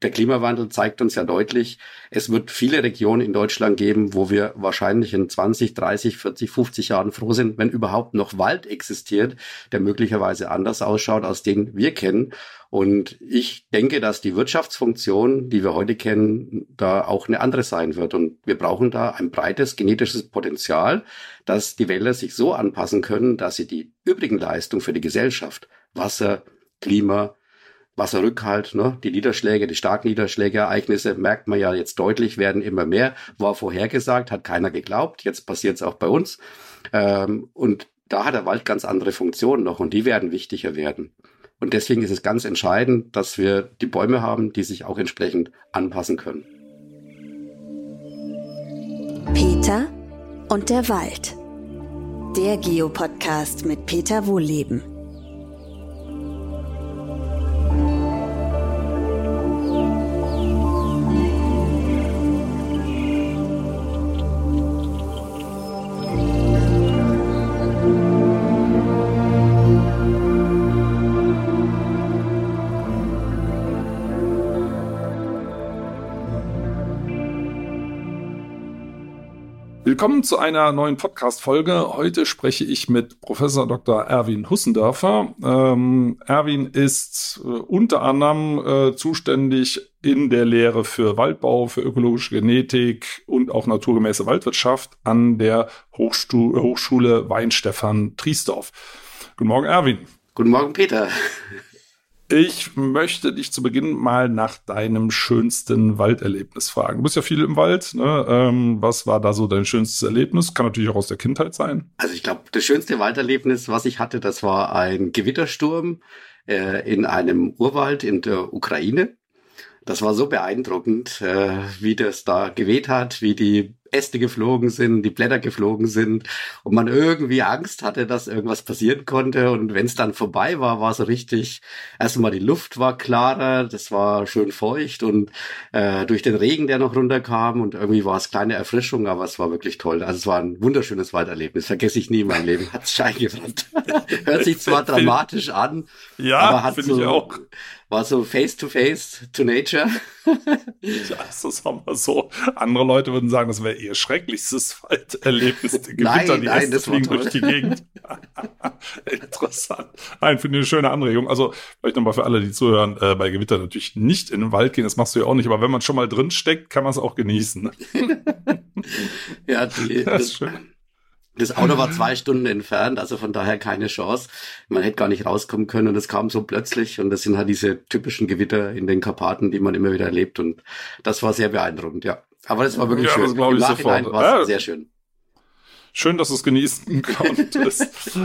der Klimawandel zeigt uns ja deutlich, es wird viele Regionen in Deutschland geben, wo wir wahrscheinlich in 20, 30, 40, 50 Jahren froh sind, wenn überhaupt noch Wald existiert, der möglicherweise anders ausschaut, als den wir kennen. Und ich denke, dass die Wirtschaftsfunktion, die wir heute kennen, da auch eine andere sein wird. Und wir brauchen da ein breites genetisches Potenzial, dass die Wälder sich so anpassen können, dass sie die übrigen Leistungen für die Gesellschaft, Wasser, Klima, Wasserrückhalt, ne, die Niederschläge, die starken Niederschlägeereignisse, merkt man ja jetzt deutlich, werden immer mehr. War vorhergesagt, hat keiner geglaubt. Jetzt passiert es auch bei uns. Und da hat der Wald ganz andere Funktionen noch und die werden wichtiger werden. Und deswegen ist es ganz entscheidend, dass wir die Bäume haben, die sich auch entsprechend anpassen können. Peter und der Wald. Der Geo-Podcast mit Peter Wohlleben. Willkommen zu einer neuen Podcast-Folge. Heute spreche ich mit Professor Dr. Erwin Hussendörfer. Erwin ist unter anderem zuständig in der Lehre für Waldbau, für ökologische Genetik und auch naturgemäße Waldwirtschaft an der Hochschule Weihenstephan-Triesdorf. Guten Morgen, Erwin. Guten Morgen, Peter. Ich möchte dich zu Beginn mal nach deinem schönsten Walderlebnis fragen. Du bist ja viel im Wald, ne? Was war da so dein schönstes Erlebnis? Kann natürlich auch aus der Kindheit sein. Also ich glaube, das schönste Walderlebnis, was ich hatte, das war ein Gewittersturm in einem Urwald in der Ukraine. Das war so beeindruckend, wie das da geweht hat, wie die Äste geflogen sind, die Blätter geflogen sind und man irgendwie Angst hatte, dass irgendwas passieren konnte. Und wenn es dann vorbei war, war so richtig, erstmal die Luft war klarer, das war schön feucht und durch den Regen, der noch runterkam und irgendwie war es kleine Erfrischung, aber es war wirklich toll. Also es war ein wunderschönes Walderlebnis, vergesse ich nie in meinem Leben, hat sich eingebrannt. Hört sich zwar dramatisch an, ja, aber hat finde ich auch. War so face to nature. Ja, das haben wir so. Andere Leute würden sagen, das wäre ihr schrecklichstes Walderlebnis. Die Gewitter, die Äste fliegen durch die Gegend. Interessant. Nein, finde ich eine schöne Anregung. Also vielleicht nochmal für alle, die zuhören, bei Gewitter natürlich nicht in den Wald gehen, das machst du ja auch nicht, aber wenn man schon mal drin steckt, kann man es auch genießen. Ja, das ist schön. Das Auto war 2 Stunden entfernt, also von daher keine Chance. Man hätte gar nicht rauskommen können und es kam so plötzlich und das sind halt diese typischen Gewitter in den Karpaten, die man immer wieder erlebt und das war sehr beeindruckend, ja. Aber das war wirklich schön. Das glaube ich sofort. Im Nachhinein war es sehr schön. Schön, dass du es genießen konntest.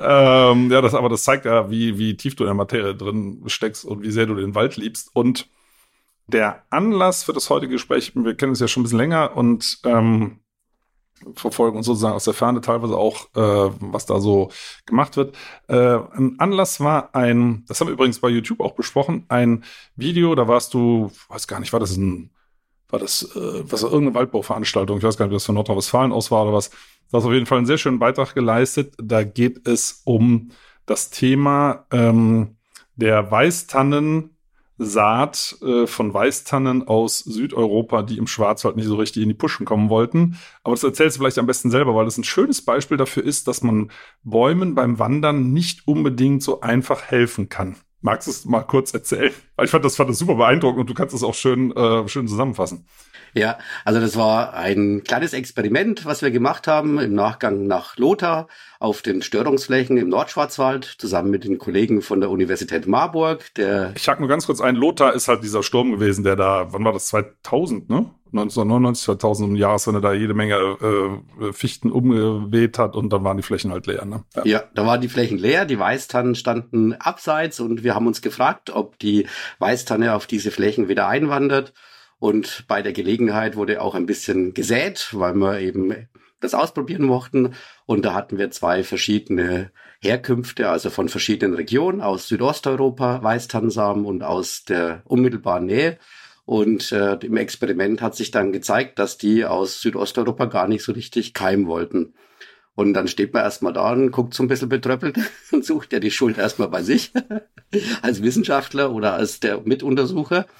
Das zeigt ja, wie tief du in der Materie drin steckst und wie sehr du den Wald liebst. Und der Anlass für das heutige Gespräch, wir kennen es ja schon ein bisschen länger und verfolgen uns sozusagen aus der Ferne teilweise auch, was da so gemacht wird. Ein Anlass war das haben wir übrigens bei YouTube auch besprochen, ein Video, da warst du, weiß gar nicht, war das irgendeine Waldbauveranstaltung, ich weiß gar nicht, ob das von Nordrhein-Westfalen aus war oder was. Du hast auf jeden Fall einen sehr schönen Beitrag geleistet. Da geht es um das Thema der Weißtannen, Saat von Weißtannen aus Südeuropa, die im Schwarzwald nicht so richtig in die Puschen kommen wollten. Aber das erzählst du vielleicht am besten selber, weil das ein schönes Beispiel dafür ist, dass man Bäumen beim Wandern nicht unbedingt so einfach helfen kann. Magst du es mal kurz erzählen? Weil ich fand das super beeindruckend und du kannst es auch schön zusammenfassen. Ja, also das war ein kleines Experiment, was wir gemacht haben im Nachgang nach Lothar auf den Störungsflächen im Nordschwarzwald, zusammen mit den Kollegen von der Universität Marburg. Ich hake nur ganz kurz ein, Lothar ist halt dieser Sturm gewesen, der da, wann war das, 2000, ne? 1999, 2000 um Jahreswende da jede Menge Fichten umgeweht hat und dann waren die Flächen halt leer, ne? Ja, da waren die Flächen leer, die Weißtannen standen abseits und wir haben uns gefragt, ob die Weißtanne auf diese Flächen wieder einwandert. Und bei der Gelegenheit wurde auch ein bisschen gesät, weil wir eben das ausprobieren mochten. Und da hatten wir 2 verschiedene Herkünfte, also von verschiedenen Regionen, aus Südosteuropa, Weißtannensamen und aus der unmittelbaren Nähe. Und im Experiment hat sich dann gezeigt, dass die aus Südosteuropa gar nicht so richtig keimen wollten. Und dann steht man erstmal da und guckt so ein bisschen betröppelt und sucht ja die Schuld erstmal bei sich als Wissenschaftler oder als der Mituntersucher.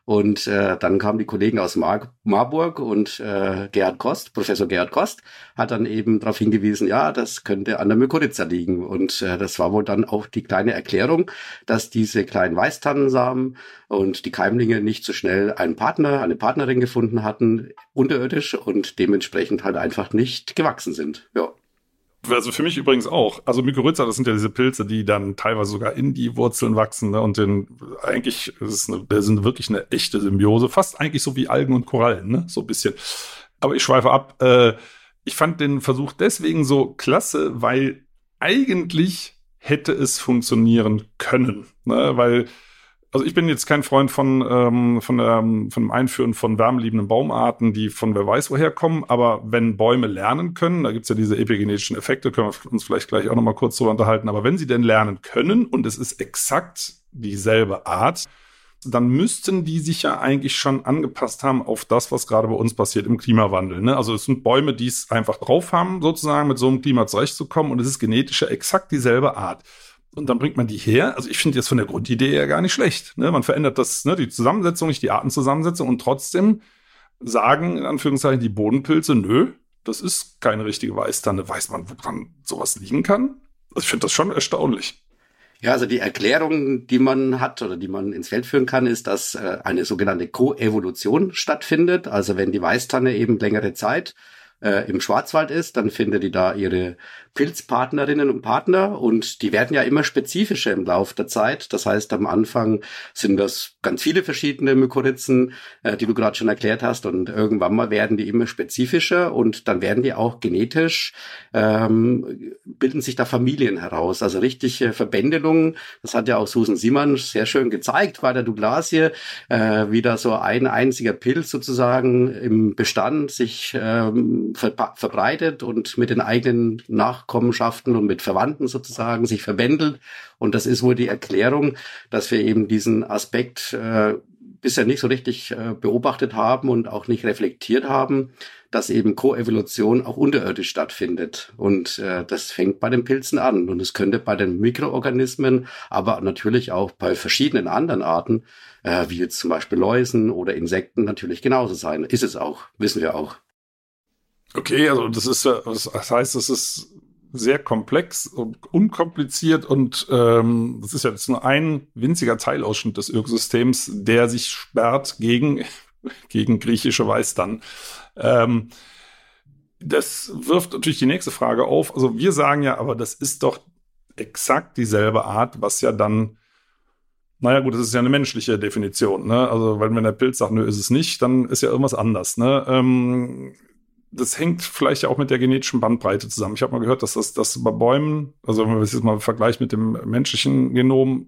Und dann kamen die Kollegen aus Marburg und Professor Gerhard Kost, hat dann eben darauf hingewiesen, ja, das könnte an der Mykorrhiza liegen. Und das war wohl dann auch die kleine Erklärung, dass diese kleinen Weißtannensamen und die Keimlinge nicht so schnell einen Partner, eine Partnerin gefunden hatten, unterirdisch, und dementsprechend halt einfach nicht gewachsen sind. Ja. Also für mich übrigens auch. Also Mykorrhiza, das sind ja diese Pilze, die dann teilweise sogar in die Wurzeln wachsen, ne? Und eigentlich das sind wirklich eine echte Symbiose, fast eigentlich so wie Algen und Korallen, ne? So ein bisschen. Aber ich schweife ab. Ich fand den Versuch deswegen so klasse, weil eigentlich hätte es funktionieren können, ne? Weil also ich bin jetzt kein Freund von dem Einführen von wärmeliebenden Baumarten, die von wer weiß woher kommen. Aber wenn Bäume lernen können, da gibt's ja diese epigenetischen Effekte, können wir uns vielleicht gleich auch noch mal kurz drüber unterhalten. Aber wenn sie denn lernen können und es ist exakt dieselbe Art, dann müssten die sich ja eigentlich schon angepasst haben auf das, was gerade bei uns passiert im Klimawandel, ne? Also es sind Bäume, die es einfach drauf haben, sozusagen mit so einem Klima zurechtzukommen. Und es ist genetisch ja exakt dieselbe Art. Und dann bringt man die her. Also ich finde jetzt von der Grundidee her gar nicht schlecht, ne? Man verändert das, ne, die Zusammensetzung, nicht die Artenzusammensetzung, und trotzdem sagen, in Anführungszeichen, die Bodenpilze, nö, das ist keine richtige Weißtanne. Weiß man, woran sowas liegen kann? Also ich finde das schon erstaunlich. Ja, also die Erklärung, die man hat oder die man ins Feld führen kann, ist, dass eine sogenannte Koevolution stattfindet. Also wenn die Weißtanne eben längere Zeit im Schwarzwald ist, dann findet die da ihre Pilzpartnerinnen und Partner, und die werden ja immer spezifischer im Laufe der Zeit. Das heißt, am Anfang sind das ganz viele verschiedene Mykorrhizen, die du gerade schon erklärt hast, und irgendwann mal werden die immer spezifischer, und dann werden die auch genetisch, bilden sich da Familien heraus, also richtige Verbändelungen. Das hat ja auch Susan Simon sehr schön gezeigt bei der Douglasie, wie da so ein einziger Pilz sozusagen im Bestand sich verbreitet und mit den eigenen Nachkommenschaften und mit Verwandten sozusagen sich verbändelt. Und das ist wohl die Erklärung, dass wir eben diesen Aspekt bisher nicht so richtig beobachtet haben und auch nicht reflektiert haben, dass eben Koevolution auch unterirdisch stattfindet. Und das fängt bei den Pilzen an. Und es könnte bei den Mikroorganismen, aber natürlich auch bei verschiedenen anderen Arten, wie jetzt zum Beispiel Läusen oder Insekten, natürlich genauso sein. Ist es auch, wissen wir auch. Okay, also das heißt, es ist sehr komplex und unkompliziert, und das ist ja jetzt nur ein winziger Teilausschnitt des Ökosystems, der sich sperrt gegen griechische Weißtannen. Das wirft natürlich die nächste Frage auf. Also wir sagen ja, aber das ist doch exakt dieselbe Art, was ja dann, naja gut, das ist ja eine menschliche Definition, ne? Also wenn der Pilz sagt, nö, ist es nicht, dann ist ja irgendwas anders, ne? Das hängt vielleicht ja auch mit der genetischen Bandbreite zusammen. Ich habe mal gehört, dass das bei Bäumen, also wenn man das jetzt mal vergleicht mit dem menschlichen Genom,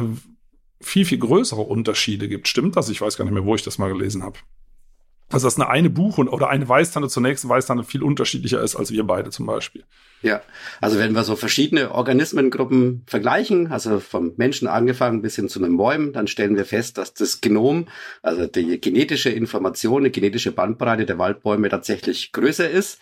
viel, viel größere Unterschiede gibt. Stimmt das? Ich weiß gar nicht mehr, wo ich das mal gelesen habe. Also dass eine Buche oder eine Weißtanne zur nächsten Weißtanne viel unterschiedlicher ist als wir beide zum Beispiel. Ja, also wenn wir so verschiedene Organismengruppen vergleichen, also vom Menschen angefangen bis hin zu den Bäumen, dann stellen wir fest, dass das Genom, also die genetische Information, die genetische Bandbreite der Waldbäume tatsächlich größer ist.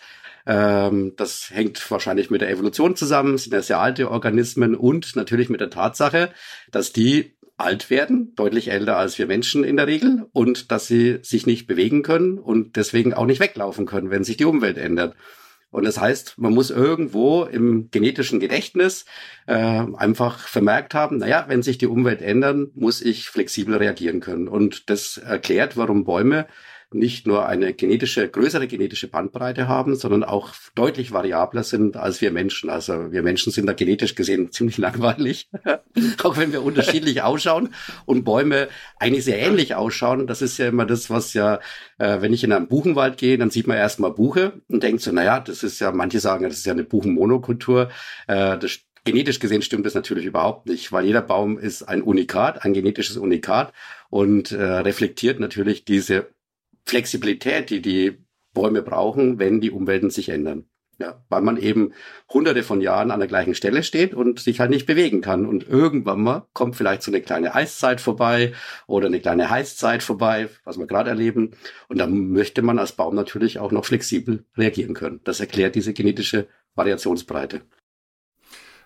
Das hängt wahrscheinlich mit der Evolution zusammen, sind ja sehr alte Organismen, und natürlich mit der Tatsache, dass die alt werden, deutlich älter als wir Menschen in der Regel, und dass sie sich nicht bewegen können und deswegen auch nicht weglaufen können, wenn sich die Umwelt ändert. Und das heißt, man muss irgendwo im genetischen Gedächtnis einfach vermerkt haben, naja, wenn sich die Umwelt ändert, muss ich flexibel reagieren können. Und das erklärt, warum Bäume nicht nur eine größere genetische Bandbreite haben, sondern auch deutlich variabler sind als wir Menschen. Also wir Menschen sind da genetisch gesehen ziemlich langweilig, auch wenn wir unterschiedlich ausschauen und Bäume eigentlich sehr ähnlich ausschauen. Das ist ja immer das, was ja, wenn ich in einen Buchenwald gehe, dann sieht man erstmal Buche und denkt so, naja, das ist ja, manche sagen, das ist ja eine Buchenmonokultur. Genetisch gesehen stimmt das natürlich überhaupt nicht, weil jeder Baum ist ein Unikat, ein genetisches Unikat, und reflektiert natürlich diese Flexibilität, die die Bäume brauchen, wenn die Umwelten sich ändern. Ja, weil man eben hunderte von Jahren an der gleichen Stelle steht und sich halt nicht bewegen kann. Und irgendwann mal kommt vielleicht so eine kleine Eiszeit vorbei oder eine kleine Heißzeit vorbei, was wir gerade erleben. Und dann möchte man als Baum natürlich auch noch flexibel reagieren können. Das erklärt diese genetische Variationsbreite.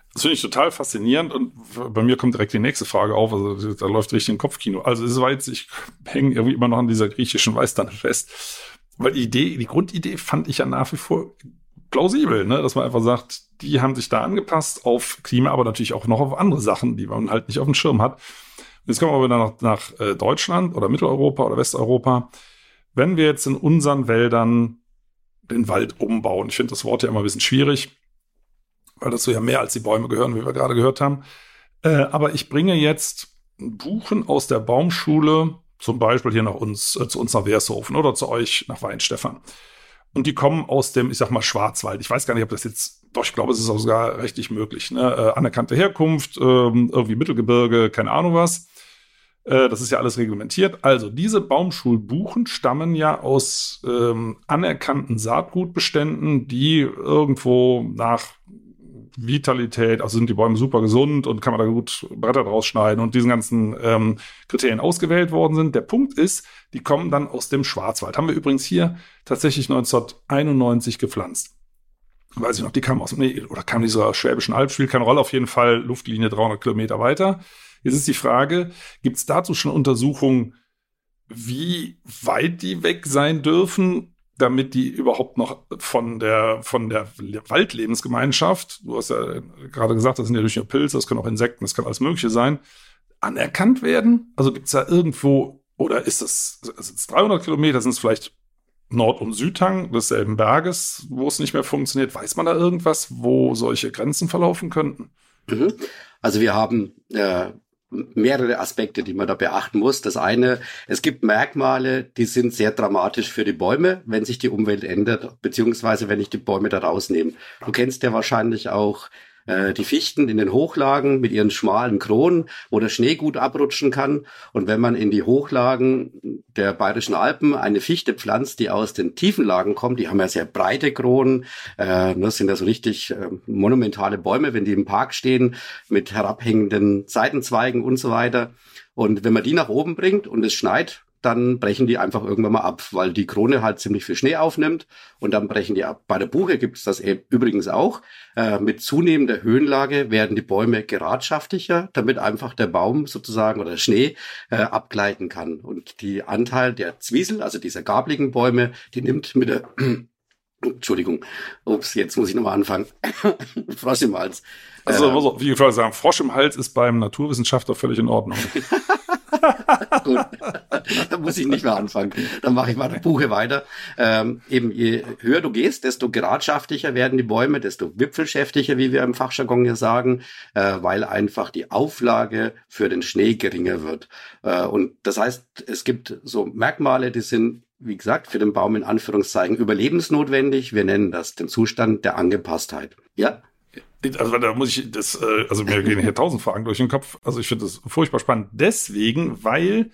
Das finde ich total faszinierend und bei mir kommt direkt die nächste Frage auf, also da läuft richtig ein Kopfkino. Also es war jetzt, ich hänge irgendwie immer noch an dieser griechischen Weißtanne fest, weil die Grundidee fand ich ja nach wie vor plausibel, ne? Dass man einfach sagt, die haben sich da angepasst auf Klima, aber natürlich auch noch auf andere Sachen, die man halt nicht auf dem Schirm hat. Und jetzt kommen wir aber nach Deutschland oder Mitteleuropa oder Westeuropa. Wenn wir jetzt in unseren Wäldern den Wald umbauen, ich finde das Wort ja immer ein bisschen schwierig, weil dazu ja mehr als die Bäume gehören, wie wir gerade gehört haben. Aber ich bringe jetzt Buchen aus der Baumschule, zum Beispiel hier zu uns nach Wershofen oder zu euch nach Weinstefan. Und die kommen aus dem, ich sag mal, Schwarzwald. Ich weiß gar nicht, ob das jetzt, doch, ich glaube, es ist auch sogar rechtlich möglich. Ne? Anerkannte Herkunft, irgendwie Mittelgebirge, keine Ahnung was. Das ist ja alles reglementiert. Also diese Baumschulbuchen stammen ja aus anerkannten Saatgutbeständen, die irgendwo nach Vitalität, also sind die Bäume super gesund und kann man da gut Bretter draus schneiden und diesen ganzen Kriterien ausgewählt worden sind. Der Punkt ist, die kommen dann aus dem Schwarzwald. Haben wir übrigens hier tatsächlich 1991 gepflanzt. Weiß ich noch, die kamen kamen die so aus Schwäbischen Alb, spielt keine Rolle, auf jeden Fall Luftlinie 300 Kilometer weiter. Jetzt ist die Frage, gibt es dazu schon Untersuchungen, wie weit die weg sein dürfen, damit die überhaupt noch von der Waldlebensgemeinschaft, du hast ja gerade gesagt, das sind ja nicht nur Pilze, das können auch Insekten, das kann alles Mögliche sein, anerkannt werden? Also gibt es da irgendwo, oder ist es 300 Kilometer, sind es vielleicht Nord- und Südhang desselben Berges, wo es nicht mehr funktioniert? Weiß man da irgendwas, wo solche Grenzen verlaufen könnten? Also wir haben mehrere Aspekte, die man da beachten muss. Das eine, es gibt Merkmale, die sind sehr dramatisch für die Bäume, wenn sich die Umwelt ändert, beziehungsweise wenn ich die Bäume da rausnehme. Du kennst ja wahrscheinlich auch die Fichten in den Hochlagen mit ihren schmalen Kronen, wo der Schnee gut abrutschen kann. Und wenn man in die Hochlagen der Bayerischen Alpen eine Fichte pflanzt, die aus den tiefen Lagen kommt, die haben ja sehr breite Kronen, das sind ja so richtig monumentale Bäume, wenn die im Park stehen, mit herabhängenden Seitenzweigen und so weiter. Und wenn man die nach oben bringt und es schneit, dann brechen die einfach irgendwann mal ab, weil die Krone halt ziemlich viel Schnee aufnimmt und dann brechen die ab. Bei der Buche gibt es das übrigens auch. Mit zunehmender Höhenlage werden die Bäume geradschaftiger, damit einfach der Baum sozusagen oder der Schnee abgleiten kann. Und die Anteil der Zwiesel, also dieser gabligen Bäume, die nimmt mit der Entschuldigung, jetzt muss ich nochmal anfangen. Frosch im Hals. Also, wie ich vorher sagen, Frosch im Hals ist beim Naturwissenschaftler völlig in Ordnung. Gut, dann muss ich nicht mehr anfangen. Dann mache ich mal die Buche weiter. Eben je höher du gehst, desto geradschaftiger werden die Bäume, desto wipfelschäftiger, wie wir im Fachjargon hier sagen, weil einfach die Auflage für den Schnee geringer wird. Und das heißt, es gibt so Merkmale, die sind, wie gesagt, für den Baum in Anführungszeichen überlebensnotwendig. Wir nennen das den Zustand der Angepasstheit. Ja? Also da muss ich also mir gehen hier 1000 Fragen durch den Kopf. Also ich finde das furchtbar spannend. Deswegen, weil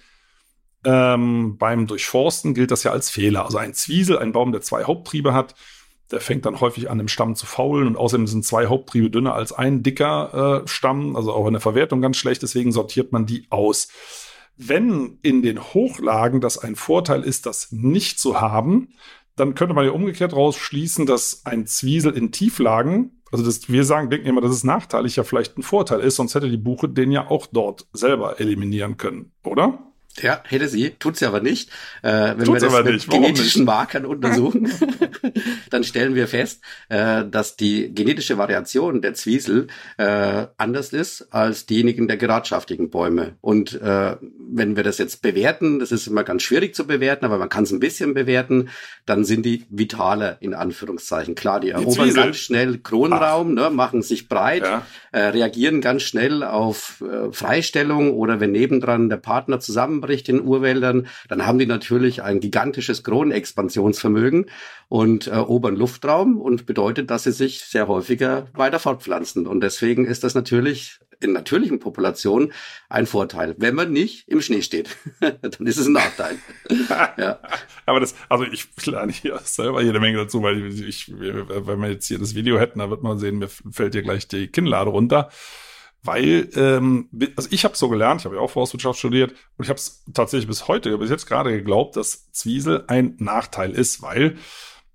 beim Durchforsten gilt das ja als Fehler. Also ein Zwiesel, ein Baum, der 2 Haupttriebe hat, der fängt dann häufig an, im Stamm zu faulen. Und außerdem sind 2 Haupttriebe dünner als ein dicker Stamm. Also auch in der Verwertung ganz schlecht. Deswegen sortiert man die aus. Wenn in den Hochlagen das ein Vorteil ist, das nicht zu haben, dann könnte man ja umgekehrt rausschließen, dass ein Zwiesel in Tieflagen, also denken immer, dass es nachteilig ja vielleicht ein Vorteil ist, sonst hätte die Buche den ja auch dort selber eliminieren können, oder? Ja, hätte sie, tut sie aber nicht. Wenn wir das mit genetischen Markern untersuchen, dann stellen wir fest, dass die genetische Variation der Zwiesel anders ist als diejenigen der geradschaftigen Bäume. Und wenn wir das jetzt bewerten, das ist immer ganz schwierig zu bewerten, aber man kann es ein bisschen bewerten, dann sind die vitaler in Anführungszeichen. Klar, die erobern ganz schnell Kronraum, machen sich breit, reagieren ganz schnell auf Freistellung oder wenn nebendran der Partner zusammenbricht in Urwäldern, dann haben die natürlich ein gigantisches Kronenexpansionsvermögen und erobern Luftraum und bedeutet, dass sie sich sehr häufiger weiter fortpflanzen. Und deswegen ist das natürlich in natürlichen Populationen ein Vorteil. Wenn man nicht im Schnee steht, dann ist es ein Nachteil. Ja. Aber ich lerne hier selber jede Menge dazu, weil wenn wir jetzt hier das Video hätten, da wird man sehen, mir fällt hier gleich die Kinnlade runter. Weil, also ich habe so gelernt, ich habe ja auch Forstwirtschaft studiert und ich habe es tatsächlich bis jetzt gerade geglaubt, dass Zwiesel ein Nachteil ist, weil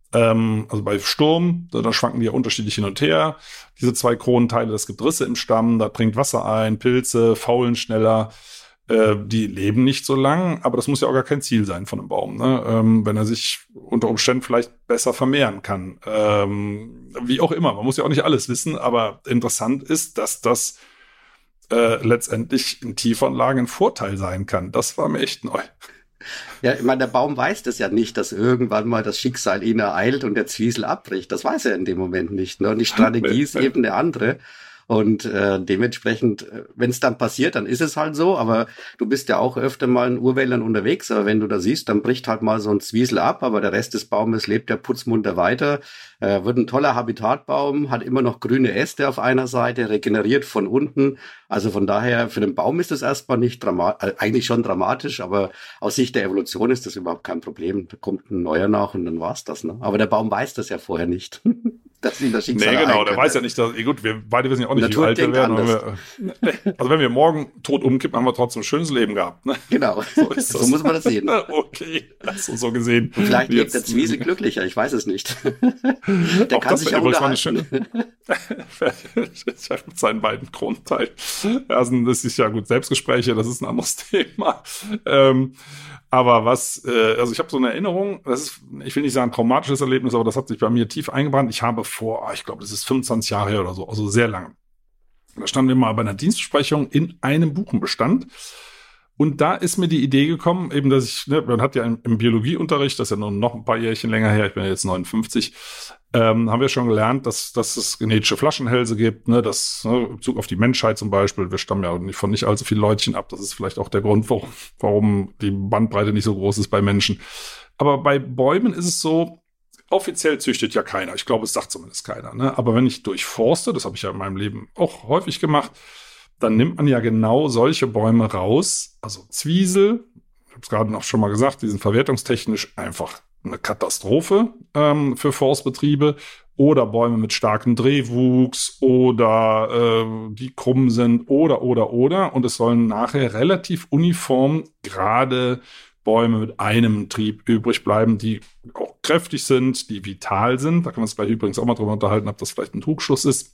Also bei Sturm, da schwanken die ja unterschiedlich hin und her. Diese 2 Kronenteile, das gibt Risse im Stamm, da dringt Wasser ein, Pilze faulen schneller. Die leben nicht so lang, aber das muss ja auch gar kein Ziel sein von einem Baum, ne? Wenn er sich unter Umständen vielleicht besser vermehren kann. Wie auch immer, man muss ja auch nicht alles wissen, aber interessant ist, dass das letztendlich in Tiefanlagen ein Vorteil sein kann. Das war mir echt neu. Ja, ich meine, der Baum weiß das ja nicht, dass irgendwann mal das Schicksal ihn ereilt und der Zwiesel abbricht. Das weiß er in dem Moment nicht, ne? Und die Strategie ist eben eine andere. Und dementsprechend, wenn es dann passiert, dann ist es halt so. Aber du bist ja auch öfter mal in Urwäldern unterwegs. Aber wenn du da siehst, dann bricht halt mal so ein Zwiesel ab. Aber der Rest des Baumes lebt ja putzmunter weiter. Wird ein toller Habitatbaum, hat immer noch grüne Äste auf einer Seite, regeneriert von unten. Also von daher, für den Baum ist das erstmal nicht dramatisch, eigentlich schon dramatisch. Aber aus Sicht der Evolution ist das überhaupt kein Problem. Da kommt ein neuer nach und dann war's das, ne? Aber der Baum weiß das ja vorher nicht. Dass ihn das Schicksal Nee, genau, der weiß ja nicht, dass, gut, wir beide wissen ja auch nicht, wie alt wir werden. Also wenn wir morgen tot umkippen, haben wir trotzdem ein schönes Leben gehabt, ne? Genau, so ist das. So muss man das sehen. Okay, also so gesehen. Und vielleicht lebt der Zwiesel glücklicher, ich weiß es nicht. Der auch kann das sich ja unterhalten. Mit seinen beiden Kronenteilen. Also das ist ja gut, Selbstgespräche, das ist ein anderes Thema. Aber also ich habe so eine Erinnerung, das ist, ich will nicht sagen traumatisches Erlebnis, aber das hat sich bei mir tief eingebrannt. Ich habe ich glaube, das ist 25 Jahre her oder so, also sehr lange. Da standen wir mal bei einer Dienstbesprechung in einem Buchenbestand. Und da ist mir die Idee gekommen, eben, dass man hat ja im Biologieunterricht, das ist ja nur noch ein paar Jährchen länger her, ich bin ja jetzt 59, haben wir schon gelernt, dass es genetische Flaschenhälse gibt, ne, in Bezug auf die Menschheit zum Beispiel. Wir stammen ja von nicht allzu vielen Leutchen ab. Das ist vielleicht auch der Grund, warum die Bandbreite nicht so groß ist bei Menschen. Aber bei Bäumen ist es so, offiziell züchtet ja keiner. Ich glaube, es sagt zumindest keiner, ne? Aber wenn ich durchforste, das habe ich ja in meinem Leben auch häufig gemacht, dann nimmt man ja genau solche Bäume raus, also Zwiesel, ich habe es gerade noch schon mal gesagt, die sind verwertungstechnisch einfach eine Katastrophe für Forstbetriebe, oder Bäume mit starkem Drehwuchs oder die krumm sind oder. Und es sollen nachher relativ uniform gerade Bäume mit einem Trieb übrig bleiben, die auch kräftig sind, die vital sind. Da kann man uns gleich übrigens auch mal drüber unterhalten, ob das vielleicht ein Trugschluss ist.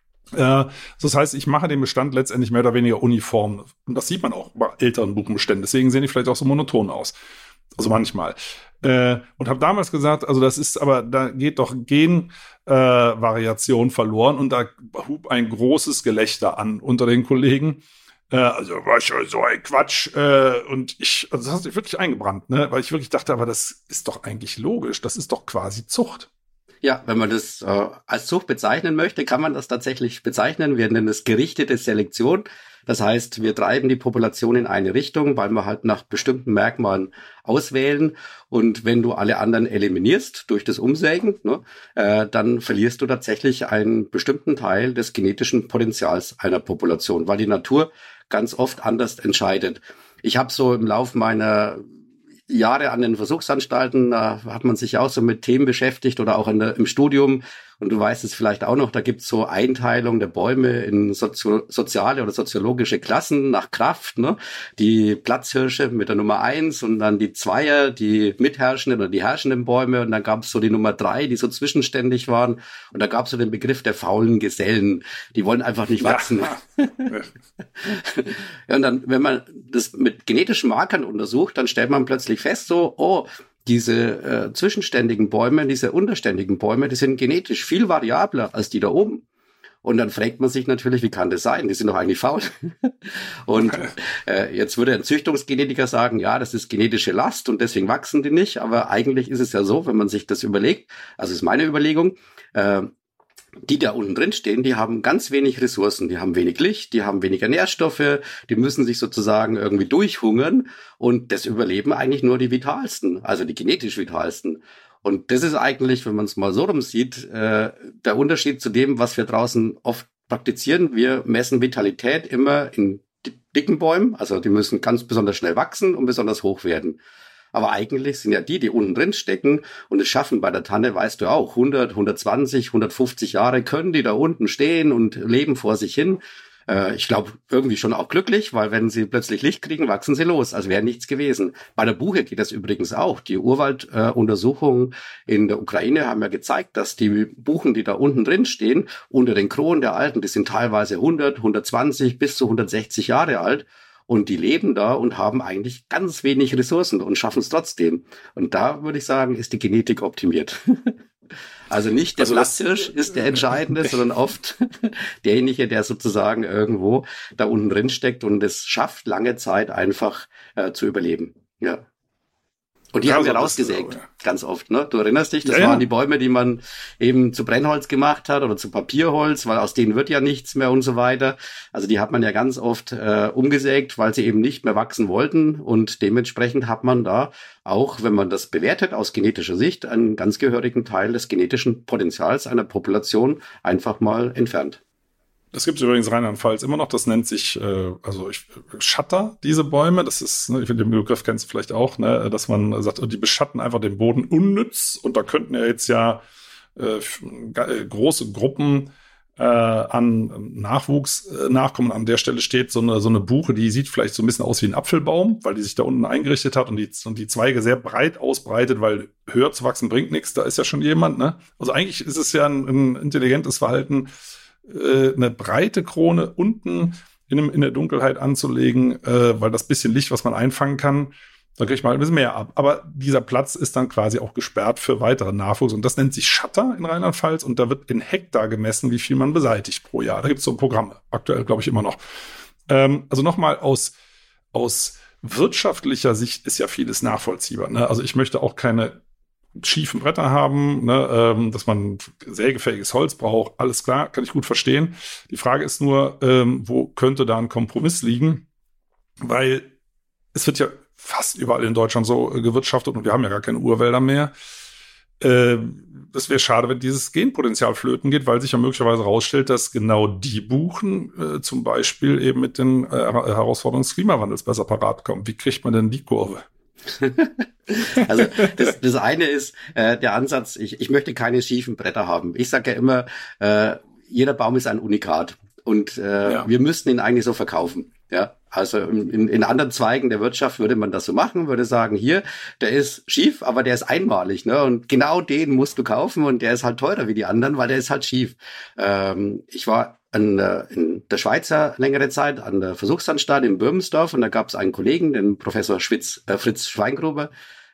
Das heißt, ich mache den Bestand letztendlich mehr oder weniger uniform. Und das sieht man auch bei älteren Buchenbeständen. Deswegen sehen die vielleicht auch so monoton aus. Also manchmal. Und habe damals gesagt, also das ist, aber da geht doch Genvariation verloren. Und da hub ein großes Gelächter an unter den Kollegen. Also war schon so ein Quatsch. Und also das hat sich wirklich eingebrannt, ne? Weil ich wirklich dachte, aber das ist doch eigentlich logisch. Das ist doch quasi Zucht. Ja, wenn man das als Zucht bezeichnen möchte, kann man das tatsächlich bezeichnen. Wir nennen es gerichtete Selektion. Das heißt, wir treiben die Population in eine Richtung, weil wir halt nach bestimmten Merkmalen auswählen. Und wenn du alle anderen eliminierst durch das Umsägen, ne, dann verlierst du tatsächlich einen bestimmten Teil des genetischen Potenzials einer Population, weil die Natur ganz oft anders entscheidet. Ich habe so im Laufe meiner Jahre an den Versuchsanstalten, da hat man sich auch so mit Themen beschäftigt oder auch im Studium. Und du weißt es vielleicht auch noch, da gibt's so Einteilung der Bäume in soziale oder soziologische Klassen nach Kraft, ne? Die Platzhirsche mit der Nummer 1 und dann die Zweier, die mitherrschenden oder die herrschenden Bäume. Und dann gab's so die Nummer 3, die so zwischenständig waren. Und da gab's so den Begriff der faulen Gesellen. Die wollen einfach nicht wachsen. Ja. Ja, und dann, wenn man das mit genetischen Markern untersucht, dann stellt man plötzlich fest, so, diese zwischenständigen Bäume, diese unterständigen Bäume, die sind genetisch viel variabler als die da oben. Und dann fragt man sich natürlich, wie kann das sein? Die sind doch eigentlich faul. Und jetzt würde ein Züchtungsgenetiker sagen, ja, das ist genetische Last und deswegen wachsen die nicht. Aber eigentlich ist es ja so, wenn man sich das überlegt, also ist meine Überlegung, die da unten drin stehen, die haben ganz wenig Ressourcen, die haben wenig Licht, die haben weniger Nährstoffe, die müssen sich sozusagen irgendwie durchhungern und das überleben eigentlich nur die vitalsten, also die genetisch vitalsten. Und das ist eigentlich, wenn man es mal so rum sieht, der Unterschied zu dem, was wir draußen oft praktizieren. Wir messen Vitalität immer in dicken Bäumen, also die müssen ganz besonders schnell wachsen und besonders hoch werden. Aber eigentlich sind ja die unten drin stecken und es schaffen bei der Tanne, weißt du auch, 100, 120, 150 Jahre können die da unten stehen und leben vor sich hin. Ich glaube, irgendwie schon auch glücklich, weil wenn sie plötzlich Licht kriegen, wachsen sie los, als wäre nichts gewesen. Bei der Buche geht das übrigens auch. Die Urwalduntersuchungen in der Ukraine haben ja gezeigt, dass die Buchen, die da unten drin stehen, unter den Kronen der Alten, die sind teilweise 100, 120 bis zu 160 Jahre alt. Und die leben da und haben eigentlich ganz wenig Ressourcen und schaffen es trotzdem. Und da würde ich sagen, ist die Genetik optimiert. Also nicht der Platzhirsch ist der Entscheidende, sondern oft derjenige, der sozusagen irgendwo da unten drin steckt und es schafft, lange Zeit einfach zu überleben. Ja. Und die haben wir rausgesägt, ganz oft, ne? Du erinnerst dich, das waren die Bäume, die man eben zu Brennholz gemacht hat oder zu Papierholz, weil aus denen wird ja nichts mehr und so weiter. Also die hat man ja ganz oft umgesägt, weil sie eben nicht mehr wachsen wollten und dementsprechend hat man da auch, wenn man das bewertet aus genetischer Sicht, einen ganz gehörigen Teil des genetischen Potenzials einer Population einfach mal entfernt. Das gibt es übrigens Rheinland-Pfalz immer noch, das nennt sich Schatter, diese Bäume. Das ist, ne, ich finde den Begriff kennst du vielleicht auch, ne, dass man sagt, die beschatten einfach den Boden unnütz und da könnten ja jetzt große Gruppen an Nachwuchs nachkommen. An der Stelle steht so eine Buche, die sieht vielleicht so ein bisschen aus wie ein Apfelbaum, weil die sich da unten eingerichtet hat und die Zweige sehr breit ausbreitet, weil höher zu wachsen bringt nichts, da ist ja schon jemand, ne? Also eigentlich ist es ja ein intelligentes Verhalten, eine breite Krone unten in der Dunkelheit anzulegen, weil das bisschen Licht, was man einfangen kann, da kriegt man ein bisschen mehr ab. Aber dieser Platz ist dann quasi auch gesperrt für weiteren Nachwuchs. Und das nennt sich Schatter in Rheinland-Pfalz. Und da wird in Hektar gemessen, wie viel man beseitigt pro Jahr. Da gibt es so Programme, aktuell glaube ich immer noch. Also nochmal aus wirtschaftlicher Sicht ist ja vieles nachvollziehbar. Ne? Also ich möchte auch keine schiefen Bretter haben, ne, dass man sägefähiges Holz braucht, alles klar, kann ich gut verstehen. Die Frage ist nur, wo könnte da ein Kompromiss liegen? Weil es wird ja fast überall in Deutschland so gewirtschaftet und wir haben ja gar keine Urwälder mehr. Das wäre schade, wenn dieses Genpotenzial flöten geht, weil sich ja möglicherweise herausstellt, dass genau die Buchen zum Beispiel eben mit den Herausforderungen des Klimawandels besser parat kommen. Wie kriegt man denn die Kurve? Also das eine ist der Ansatz, ich möchte keine schiefen Bretter haben. Ich sage ja immer, jeder Baum ist ein Unikat und wir müssten ihn eigentlich so verkaufen. Ja, also in anderen Zweigen der Wirtschaft würde man das so machen, würde sagen, hier, der ist schief, aber der ist einmalig, ne? Und genau den musst du kaufen und der ist halt teurer wie die anderen, weil der ist halt schief. Ich war in der Schweiz längere Zeit an der Versuchsanstalt in Bürmensdorf und da gab es einen Kollegen, den Professor Fritz Schweingruber.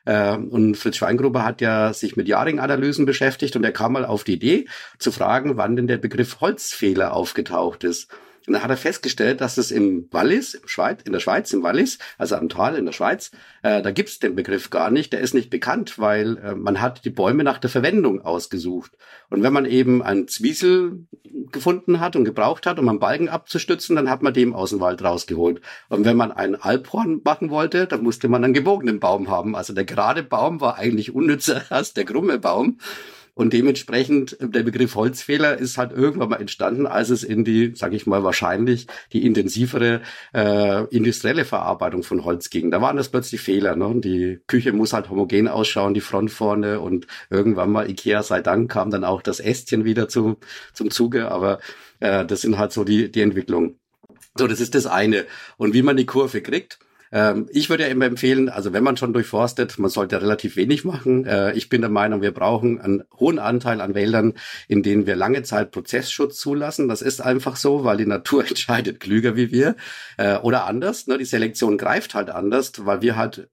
Und Fritz Schweingruber hat ja sich mit Jaring-Analysen beschäftigt und er kam mal auf die Idee zu fragen, wann denn der Begriff Holzfehler aufgetaucht ist. Und dann hat er festgestellt, dass es im Wallis, in der Schweiz, im Wallis, also am Tal in der Schweiz, da gibt's den Begriff gar nicht, der ist nicht bekannt, weil man hat die Bäume nach der Verwendung ausgesucht. Und wenn man eben einen Zwiesel gefunden hat und gebraucht hat, um einen Balken abzustützen, dann hat man den aus dem Wald rausgeholt. Und wenn man einen Alphorn machen wollte, dann musste man einen gebogenen Baum haben. Also der gerade Baum war eigentlich unnützer als der krumme Baum. Und dementsprechend, der Begriff Holzfehler ist halt irgendwann mal entstanden, als es in die, sage ich mal, wahrscheinlich die intensivere industrielle Verarbeitung von Holz ging. Da waren das plötzlich Fehler, ne? Und die Küche muss halt homogen ausschauen, die Front vorne und irgendwann mal, Ikea sei Dank, kam dann auch das Ästchen wieder zum Zuge, aber das sind halt so die Entwicklungen. So, das ist das eine. Und wie man die Kurve kriegt, ich würde ja immer empfehlen, also wenn man schon durchforstet, man sollte relativ wenig machen. Ich bin der Meinung, wir brauchen einen hohen Anteil an Wäldern, in denen wir lange Zeit Prozessschutz zulassen. Das ist einfach so, weil die Natur entscheidet klüger wie wir. Oder anders, ne? Die Selektion greift halt anders, weil wir halt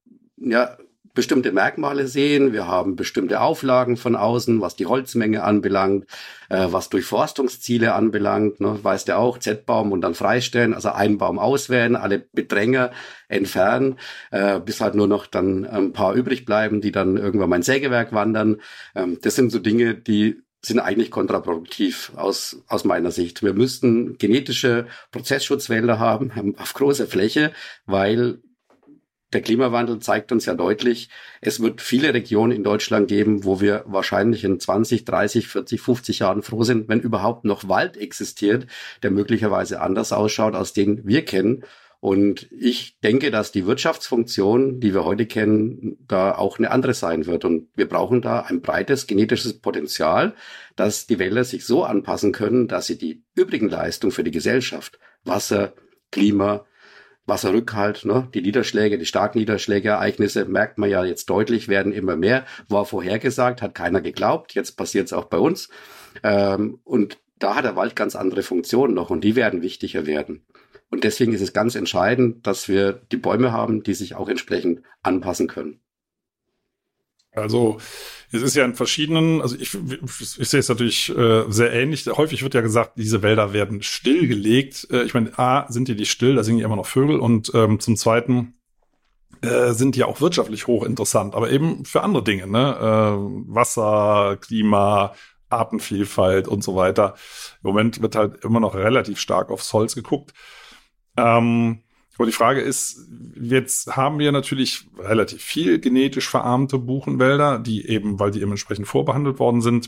bestimmte Merkmale sehen. Wir haben bestimmte Auflagen von außen, was die Holzmenge anbelangt, was Durchforstungsziele anbelangt. Ne, weißt du auch, Z-Baum und dann freistellen, also einen Baum auswählen, alle Bedränger entfernen, bis halt nur noch dann ein paar übrig bleiben, die dann irgendwann mal ins Sägewerk wandern. Das sind so Dinge, die sind eigentlich kontraproduktiv aus meiner Sicht. Wir müssten genetische Prozessschutzwälder haben auf großer Fläche, weil der Klimawandel zeigt uns ja deutlich, es wird viele Regionen in Deutschland geben, wo wir wahrscheinlich in 20, 30, 40, 50 Jahren froh sind, wenn überhaupt noch Wald existiert, der möglicherweise anders ausschaut, als den wir kennen. Und ich denke, dass die Wirtschaftsfunktion, die wir heute kennen, da auch eine andere sein wird. Und wir brauchen da ein breites genetisches Potenzial, dass die Wälder sich so anpassen können, dass sie die übrigen Leistungen für die Gesellschaft Wasser, Klima, Wasserrückhalt, ne? Die Niederschläge, die starken Niederschlägeereignisse, merkt man ja jetzt deutlich, werden immer mehr. War vorhergesagt, hat keiner geglaubt. Jetzt passiert es auch bei uns. Und da hat der Wald ganz andere Funktionen noch und die werden wichtiger werden. Und deswegen ist es ganz entscheidend, dass wir die Bäume haben, die sich auch entsprechend anpassen können. Also es ist ja in verschiedenen, also ich sehe es natürlich sehr ähnlich. Häufig wird ja gesagt, diese Wälder werden stillgelegt. Ich meine, A, sind die still, da singen ja immer noch Vögel. Und zum Zweiten sind die auch wirtschaftlich hochinteressant, aber eben für andere Dinge, ne? Wasser, Klima, Artenvielfalt und so weiter. Im Moment wird halt immer noch relativ stark aufs Holz geguckt. Aber die Frage ist, jetzt haben wir natürlich relativ viel genetisch verarmte Buchenwälder, die eben, weil die eben entsprechend vorbehandelt worden sind,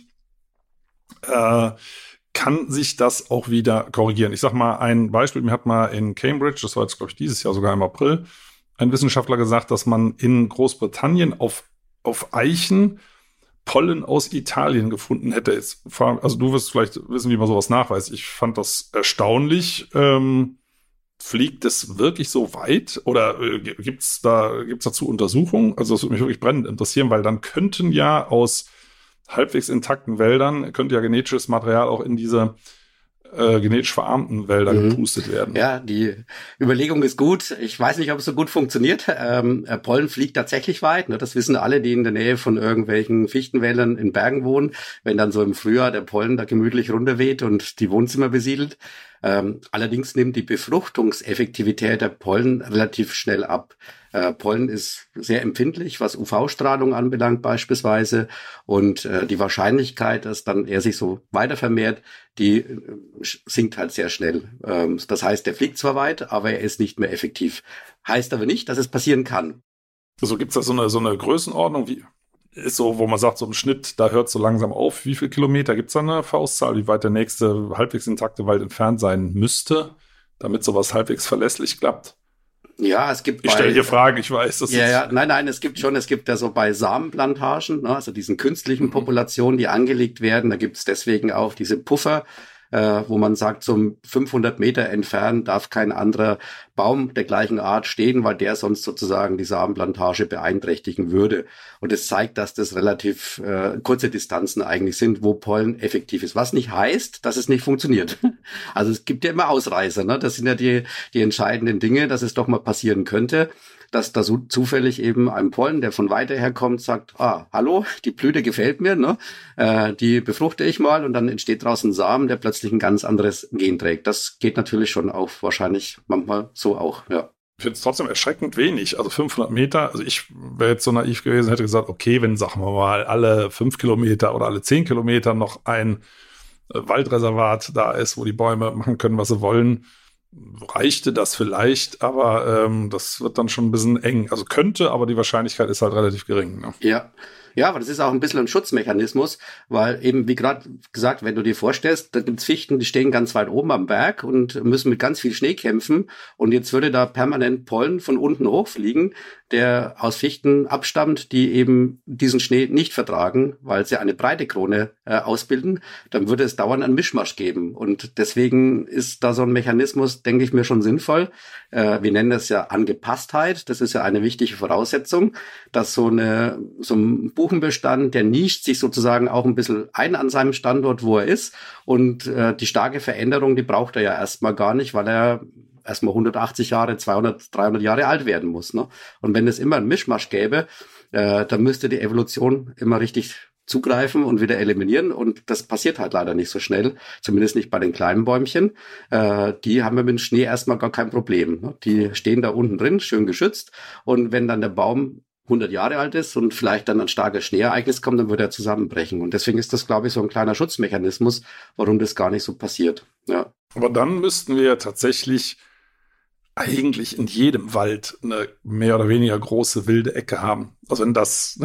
kann sich das auch wieder korrigieren. Ich sag mal ein Beispiel, mir hat mal in Cambridge, das war jetzt glaube ich dieses Jahr sogar im April, ein Wissenschaftler gesagt, dass man in Großbritannien auf Eichen Pollen aus Italien gefunden hätte. Also du wirst vielleicht wissen, wie man sowas nachweist. Ich fand das erstaunlich. Fliegt es wirklich so weit oder gibt's dazu Untersuchungen? Also das würde mich wirklich brennend interessieren, weil dann könnten ja aus halbwegs intakten Wäldern, könnte ja genetisches Material auch in diese genetisch verarmten Wälder gepustet werden. Ja, die Überlegung ist gut. Ich weiß nicht, ob es so gut funktioniert. Pollen fliegt tatsächlich weit. Ne? Das wissen alle, die in der Nähe von irgendwelchen Fichtenwäldern in Bergen wohnen. Wenn dann so im Frühjahr der Pollen da gemütlich runterweht und die Wohnzimmer besiedelt. Allerdings nimmt die Befruchtungseffektivität der Pollen relativ schnell ab. Pollen ist sehr empfindlich, was UV-Strahlung anbelangt beispielsweise. Und die Wahrscheinlichkeit, dass dann er sich so weiter vermehrt, die sinkt halt sehr schnell. Das heißt, der fliegt zwar weit, aber er ist nicht mehr effektiv. Heißt aber nicht, dass es passieren kann. Also gibt es da so eine Größenordnung, wie ist so, wo man sagt, so im Schnitt, da hört es so langsam auf. Wie viele Kilometer gibt es da eine Faustzahl, wie weit der nächste halbwegs intakte Wald entfernt sein müsste, damit sowas halbwegs verlässlich klappt? Ja, es gibt. Ich stelle hier Fragen, ich weiß. Nein, es gibt ja so bei Samenplantagen, ne, also diesen künstlichen Populationen, die angelegt werden, da gibt es deswegen auch diese Puffer, wo man sagt, so 500 Meter entfernt darf kein anderer Baum der gleichen Art stehen, weil der sonst sozusagen die Samenplantage beeinträchtigen würde. Und es zeigt, dass das relativ kurze Distanzen eigentlich sind, wo Pollen effektiv ist. Was nicht heißt, dass es nicht funktioniert. Also es gibt ja immer Ausreißer, ne? Das sind ja die entscheidenden Dinge, dass es doch mal passieren könnte, dass da so zufällig eben ein Pollen, der von weiter her kommt, sagt, hallo, die Blüte gefällt mir, ne? Die befruchte ich mal und dann entsteht draußen ein Samen, der plötzlich ein ganz anderes Gen trägt. Das geht natürlich schon auch wahrscheinlich manchmal so auch, ja. Ich finde es trotzdem erschreckend wenig. Also 500 Meter, also ich wäre jetzt so naiv gewesen, hätte gesagt, okay, wenn, sagen wir mal, alle 5 Kilometer oder alle 10 Kilometer noch ein Waldreservat da ist, wo die Bäume machen können, was sie wollen, reichte das vielleicht, aber das wird dann schon ein bisschen eng. Also könnte, aber die Wahrscheinlichkeit ist halt relativ gering. Ne? Ja, aber das ist auch ein bisschen ein Schutzmechanismus, weil eben, wie gerade gesagt, wenn du dir vorstellst, da gibt's Fichten, die stehen ganz weit oben am Berg und müssen mit ganz viel Schnee kämpfen und jetzt würde da permanent Pollen von unten hochfliegen, der aus Fichten abstammt, die eben diesen Schnee nicht vertragen, weil sie eine breite Krone ausbilden, dann würde es dauernd einen Mischmasch geben und deswegen ist da so ein Mechanismus, denke ich mir, schon sinnvoll. Wir nennen das ja Angepasstheit, das ist ja eine wichtige Voraussetzung, dass so ein Buchenbestand, der nischt sich sozusagen auch ein bisschen ein an seinem Standort, wo er ist. Und die starke Veränderung, die braucht er ja erstmal gar nicht, weil er erstmal 180 Jahre, 200, 300 Jahre alt werden muss. Ne? Und wenn es immer einen Mischmasch gäbe, dann müsste die Evolution immer richtig zugreifen und wieder eliminieren. Und das passiert halt leider nicht so schnell, zumindest nicht bei den kleinen Bäumchen. Die haben wir mit dem Schnee erstmal gar kein Problem. Ne? Die stehen da unten drin, schön geschützt. Und wenn dann der Baum 100 Jahre alt ist und vielleicht dann ein starkes Schneeereignis kommt, dann wird er zusammenbrechen. Und deswegen ist das, glaube ich, so ein kleiner Schutzmechanismus, warum das gar nicht so passiert. Ja. Aber dann müssten wir tatsächlich eigentlich in jedem Wald eine mehr oder weniger große wilde Ecke haben. Also wenn das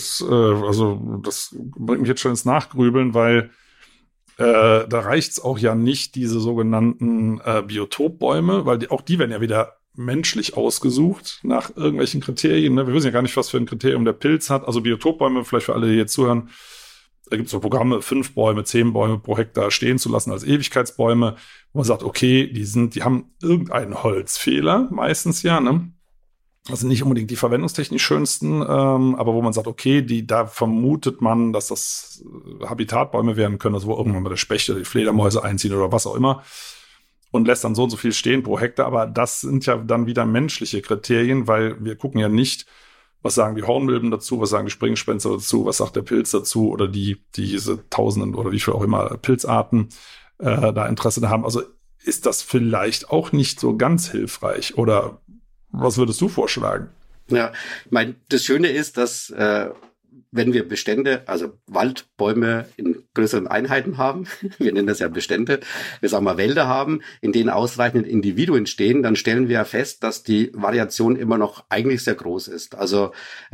bringt mich jetzt schon ins Nachgrübeln, weil da reicht's auch ja nicht, diese sogenannten Biotopbäume, weil die werden ja wieder menschlich ausgesucht nach irgendwelchen Kriterien. Ne? Wir wissen ja gar nicht, was für ein Kriterium der Pilz hat. Also Biotopbäume, vielleicht für alle, die jetzt zuhören, Da gibt es so Programme, 5 Bäume, 10 Bäume pro Hektar stehen zu lassen als Ewigkeitsbäume, wo man sagt, okay, die haben irgendeinen Holzfehler, meistens ja, ne? Also nicht unbedingt die verwendungstechnisch schönsten, aber wo man sagt, okay, da vermutet man, dass das Habitatbäume werden können, also wo irgendwann mal der Specht oder die Fledermäuse einziehen oder was auch immer, und lässt dann so und so viel stehen pro Hektar. Aber das sind ja dann wieder menschliche Kriterien, weil wir gucken ja nicht, was sagen die Hornmilben dazu, was sagen die Springgespenster dazu, was sagt der Pilz dazu oder diese Tausenden oder wie viel auch immer Pilzarten da Interesse da haben. Also ist das vielleicht auch nicht so ganz hilfreich, oder was würdest du vorschlagen? Ja, ich meine, das Schöne ist, dass wenn wir Bestände, also Waldbäume in größeren Einheiten haben, wir nennen das ja Bestände, wir sagen mal Wälder haben, in denen ausreichend Individuen stehen, dann stellen wir ja fest, dass die Variation immer noch eigentlich sehr groß ist. Also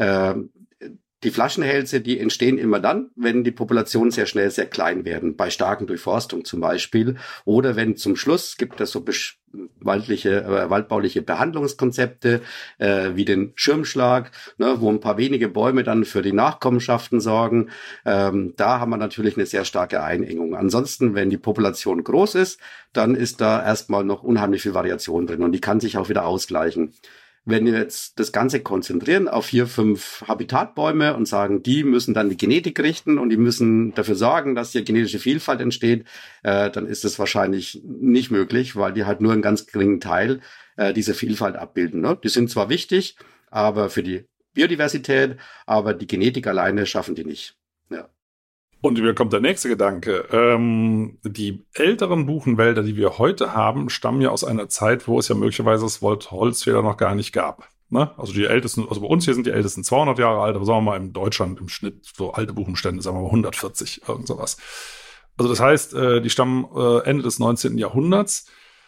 die Flaschenhälse, die entstehen immer dann, wenn die Populationen sehr schnell sehr klein werden, bei starken Durchforstung zum Beispiel, oder wenn zum Schluss gibt es so waldbauliche Behandlungskonzepte wie den Schirmschlag, ne, wo ein paar wenige Bäume dann für die Nachkommenschaften sorgen. Da haben wir natürlich eine sehr starke Einengung. Ansonsten, wenn die Population groß ist, dann ist da erstmal noch unheimlich viel Variation drin und die kann sich auch wieder ausgleichen. Wenn wir jetzt das Ganze konzentrieren auf 4, 5 Habitatbäume und sagen, die müssen dann die Genetik richten und die müssen dafür sorgen, dass hier genetische Vielfalt entsteht, dann ist das wahrscheinlich nicht möglich, weil die halt nur einen ganz geringen Teil dieser Vielfalt abbilden. Ne? Die sind zwar wichtig, aber für die Biodiversität, aber die Genetik alleine schaffen die nicht. Ja. Und mir kommt der nächste Gedanke. Die älteren Buchenwälder, die wir heute haben, stammen ja aus einer Zeit, wo es ja möglicherweise das Wort Holzfäller noch gar nicht gab. Ne? Also die ältesten, also bei uns hier sind die ältesten 200 Jahre alt, aber sagen wir mal in Deutschland im Schnitt so alte Buchenstände, sagen wir mal 140, irgend sowas. Also das heißt, die stammen Ende des 19. Jahrhunderts.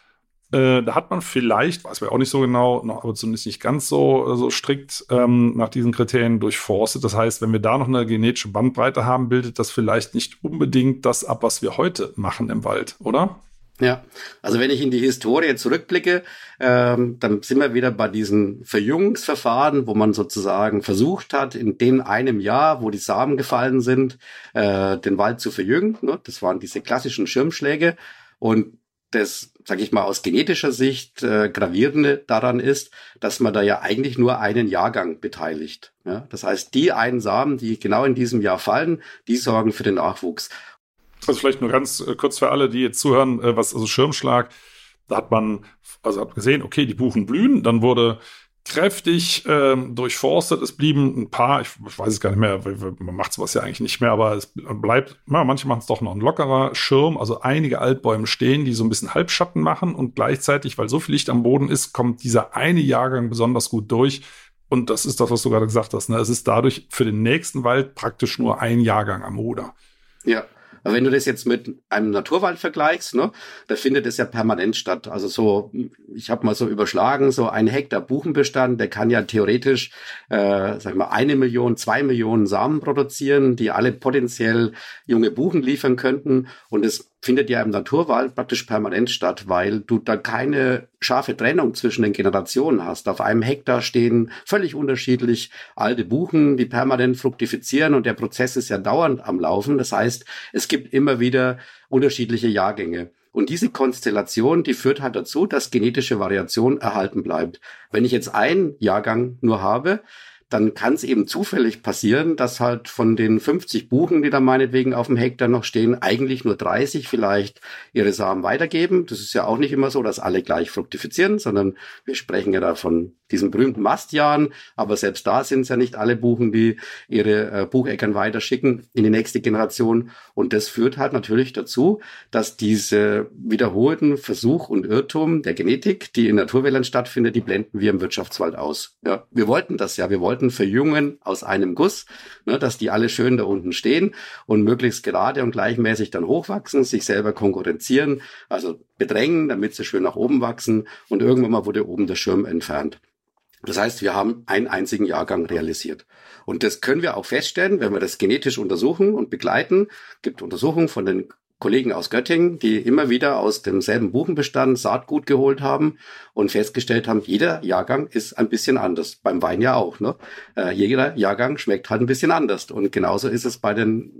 Da hat man vielleicht, weiß man auch nicht so genau, noch, aber zumindest nicht ganz so strikt nach diesen Kriterien durchforstet. Das heißt, wenn wir da noch eine genetische Bandbreite haben, bildet das vielleicht nicht unbedingt das ab, was wir heute machen im Wald, oder? Ja, also wenn ich in die Historie zurückblicke, dann sind wir wieder bei diesen Verjüngungsverfahren, wo man sozusagen versucht hat, in dem einem Jahr, wo die Samen gefallen sind, den Wald zu verjüngen. Ne? Das waren diese klassischen Schirmschläge. Und das, sage ich mal, aus genetischer Sicht gravierende daran ist, dass man da ja eigentlich nur einen Jahrgang beteiligt. Ja? Das heißt, die einen Samen, die genau in diesem Jahr fallen, die sorgen für den Nachwuchs. Also vielleicht nur ganz kurz für alle, die jetzt zuhören, also Schirmschlag, da hat man gesehen, okay, die Buchen blühen, dann wurde kräftig durchforstet, es blieben ein paar, ich weiß es gar nicht mehr, man macht sowas ja eigentlich nicht mehr, aber es bleibt, manche machen es doch noch ein lockerer Schirm, also einige Altbäume stehen, die so ein bisschen Halbschatten machen und gleichzeitig, weil so viel Licht am Boden ist, kommt dieser eine Jahrgang besonders gut durch und das ist das, was du gerade gesagt hast, ne? Es ist dadurch für den nächsten Wald praktisch nur ein Jahrgang am Ruder. Ja. Aber wenn du das jetzt mit einem Naturwald vergleichst, ne, da findet es ja permanent statt. Also so, ich habe mal so überschlagen, so 1 Hektar Buchenbestand, der kann ja theoretisch, sagen wir 1 Million, 2 Millionen Samen produzieren, die alle potenziell junge Buchen liefern könnten. Und es findet ja im Naturwald praktisch permanent statt, weil du da keine scharfe Trennung zwischen den Generationen hast. Auf einem Hektar stehen völlig unterschiedlich alte Buchen, die permanent fruktifizieren und der Prozess ist ja dauernd am Laufen. Das heißt, es gibt immer wieder unterschiedliche Jahrgänge. Und diese Konstellation, die führt halt dazu, dass genetische Variation erhalten bleibt. Wenn ich jetzt einen Jahrgang nur habe, dann kann es eben zufällig passieren, dass halt von den 50 Buchen, die da meinetwegen auf dem Hektar noch stehen, eigentlich nur 30 vielleicht ihre Samen weitergeben. Das ist ja auch nicht immer so, dass alle gleich fruktifizieren, sondern wir sprechen ja da von diesen berühmten Mastjahren. Aber selbst da sind es ja nicht alle Buchen, die ihre Bucheckern weiterschicken in die nächste Generation. Und das führt halt natürlich dazu, dass diese wiederholten Versuch und Irrtum der Genetik, die in Naturwäldern stattfindet, die blenden wir im Wirtschaftswald aus. Ja, wir wollten das ja. Wir wollten verjüngen aus einem Guss, ne, dass die alle schön da unten stehen und möglichst gerade und gleichmäßig dann hochwachsen, sich selber konkurrenzieren, also bedrängen, damit sie schön nach oben wachsen. Und irgendwann mal wurde oben der Schirm entfernt. Das heißt, wir haben einen einzigen Jahrgang realisiert. Und das können wir auch feststellen, wenn wir das genetisch untersuchen und begleiten. Es gibt Untersuchungen von den Kollegen aus Göttingen, die immer wieder aus demselben Buchenbestand Saatgut geholt haben und festgestellt haben, jeder Jahrgang ist ein bisschen anders. Beim Wein ja auch, ne? Jeder Jahrgang schmeckt halt ein bisschen anders. Und genauso ist es bei den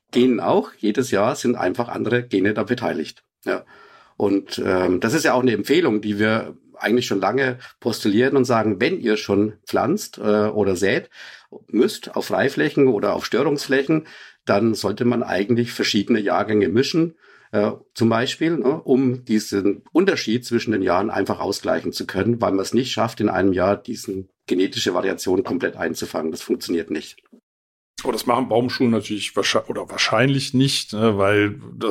Genen auch. Jedes Jahr sind einfach andere Gene da beteiligt. Ja. Und das ist ja auch eine Empfehlung, die wir eigentlich schon lange postulieren und sagen, wenn ihr schon pflanzt oder sät, müsst auf Freiflächen oder auf Störungsflächen, dann sollte man eigentlich verschiedene Jahrgänge mischen, zum Beispiel, ne, um diesen Unterschied zwischen den Jahren einfach ausgleichen zu können, weil man es nicht schafft, in einem Jahr diesen genetische Variation komplett einzufangen. Das funktioniert nicht. Aber das machen Baumschulen natürlich wahrscheinlich nicht, ne, weil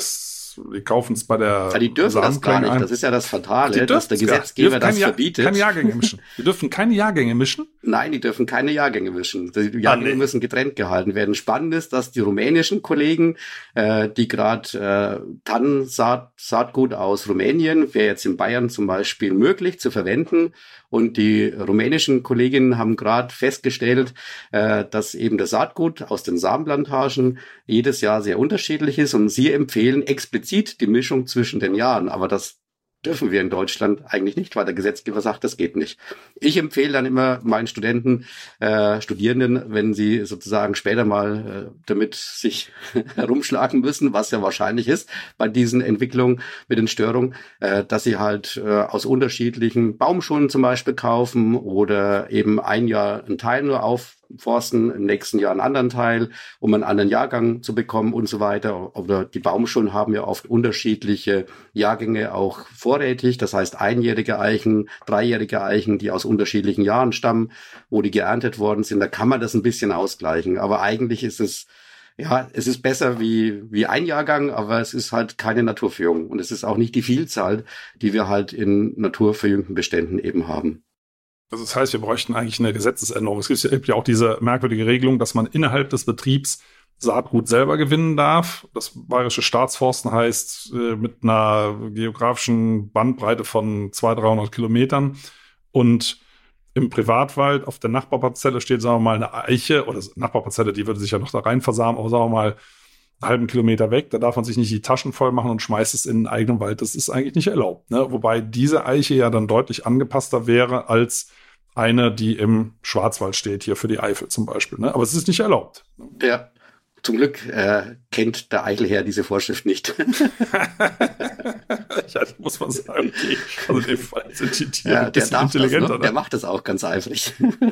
die kaufen es bei der. Ja, die dürfen das gar nicht. Das ist ja das Fatale, dass der Gesetzgeber das verbietet. Keine Jahrgänge mischen. Die dürfen keine Jahrgänge mischen? Nein, die dürfen keine Jahrgänge mischen. Die Jahrgänge müssen getrennt gehalten werden. Spannend ist, dass die rumänischen Kollegen, die gerade Tannensaatgut aus Rumänien, wäre jetzt in Bayern zum Beispiel möglich zu verwenden. Und die rumänischen Kolleginnen haben gerade festgestellt, dass eben das Saatgut aus den Samenplantagen jedes Jahr sehr unterschiedlich ist. Und sie empfehlen explizit die Mischung zwischen den Jahren. Aber das dürfen wir in Deutschland eigentlich nicht, weil der Gesetzgeber sagt, das geht nicht. Ich empfehle dann immer meinen Studierenden, wenn sie sozusagen später mal damit sich herumschlagen müssen, was ja wahrscheinlich ist bei diesen Entwicklungen mit den Störungen, dass sie halt aus unterschiedlichen Baumschulen zum Beispiel kaufen oder eben ein Jahr einen Teil nur aufforsten, im nächsten Jahr einen anderen Teil, um einen anderen Jahrgang zu bekommen und so weiter. Oder die Baumschulen haben ja oft unterschiedliche Jahrgänge auch vorrätig. Das heißt, einjährige Eichen, dreijährige Eichen, die aus unterschiedlichen Jahren stammen, wo die geerntet worden sind. Da kann man das ein bisschen ausgleichen. Aber eigentlich ist es, ja, es ist besser wie ein Jahrgang, aber es ist halt keine Naturverjüngung. Und es ist auch nicht die Vielzahl, die wir halt in naturverjüngten Beständen eben haben. Also das heißt, wir bräuchten eigentlich eine Gesetzesänderung. Es gibt ja auch diese merkwürdige Regelung, dass man innerhalb des Betriebs Saatgut selber gewinnen darf. Das Bayerische Staatsforsten heißt mit einer geografischen Bandbreite von 200-300 Kilometern. Und im Privatwald auf der Nachbarparzelle steht, sagen wir mal, eine Eiche, oder Nachbarparzelle, die würde sich ja noch da rein versamen, aber sagen wir mal, einen halben Kilometer weg, da darf man sich nicht die Taschen voll machen und schmeißt es in den eigenen Wald. Das ist eigentlich nicht erlaubt, ne? Wobei diese Eiche ja dann deutlich angepasster wäre als eine, die im Schwarzwald steht, hier für die Eifel zum Beispiel, ne? Aber es ist nicht erlaubt. Ja, zum Glück kennt der Eichelherr diese Vorschrift nicht. Ja, das muss man sagen. Okay. Also in dem Fall sind die Tiere ein bisschen intelligenter. Das, ne? Der macht das auch ganz eifrig.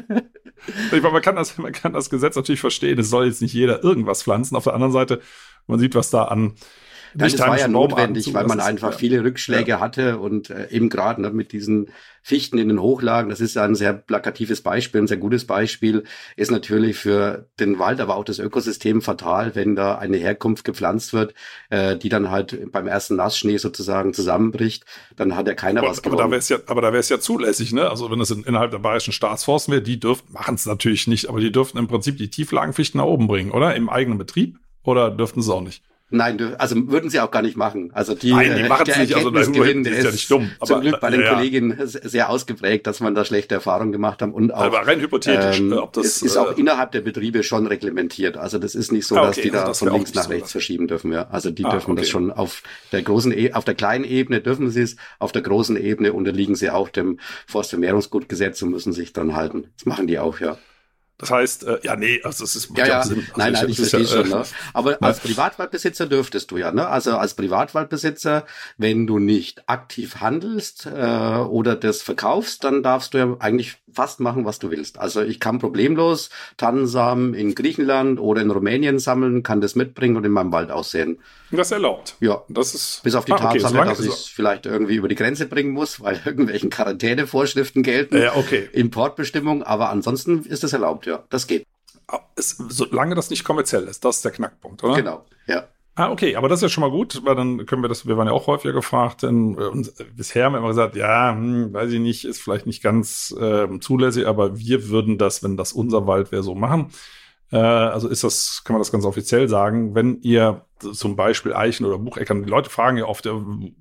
Ich meine, man kann das Gesetz natürlich verstehen. Es soll jetzt nicht jeder irgendwas pflanzen. Auf der anderen Seite, man sieht, was da an Nein, das war ja notwendig, weil man einfach viele Rückschläge hatte und eben gerade mit diesen Fichten in den Hochlagen, das ist ja ein sehr plakatives Beispiel, ein sehr gutes Beispiel, ist natürlich für den Wald, aber auch das Ökosystem fatal, wenn da eine Herkunft gepflanzt wird, die dann halt beim ersten Nassschnee sozusagen zusammenbricht, dann hat ja keiner was gewonnen. Aber da wäre es ja zulässig, ne? Also wenn es innerhalb der Bayerischen Staatsforsten wäre, die machen es natürlich nicht, aber die dürften im Prinzip die Tieflagenfichten nach oben bringen, oder? Im eigenen Betrieb? Oder dürften sie auch nicht? Nein, also würden sie auch gar nicht machen. Also die machen es nicht, also Erkenntnisgewinn ist ja nicht dumm. Aber, zum Glück bei den Kolleginnen sehr ausgeprägt, dass man da schlechte Erfahrungen gemacht haben und auch. Aber rein hypothetisch, es ist auch innerhalb der Betriebe schon reglementiert. Also das ist nicht so, dass die da von links nach rechts verschieben dürfen. Ja, also die dürfen das schon auf der kleinen Ebene dürfen sie es, auf der großen Ebene unterliegen sie auch dem Forstvermehrungsgutgesetz und müssen sich dann halten. Das machen die auch, ja. Das heißt, also es ist Sinn. Nein, ich verstehe schon. Ne? Aber als Privatwaldbesitzer dürftest du ja, ne? Also als Privatwaldbesitzer, wenn du nicht aktiv handelst oder das verkaufst, dann darfst du ja eigentlich fast machen, was du willst. Also ich kann problemlos Tannensamen in Griechenland oder in Rumänien sammeln, kann das mitbringen und in meinem Wald aussehen. Das ist erlaubt. Ja, das ist bis auf die Tatsache, dass ich es vielleicht irgendwie über die Grenze bringen muss, weil irgendwelchen Quarantänevorschriften gelten, Importbestimmung, aber ansonsten ist es erlaubt, ja, das geht. Solange das nicht kommerziell ist, das ist der Knackpunkt, oder? Genau, ja. Okay, aber das ist ja schon mal gut, weil dann können wir waren ja auch häufiger gefragt, denn bisher haben wir immer gesagt, weiß ich nicht, ist vielleicht nicht ganz zulässig, aber wir würden das, wenn das unser Wald wäre, so machen. Also kann man das ganz offiziell sagen, wenn ihr zum Beispiel Eichen oder Bucheckern, die Leute fragen ja oft,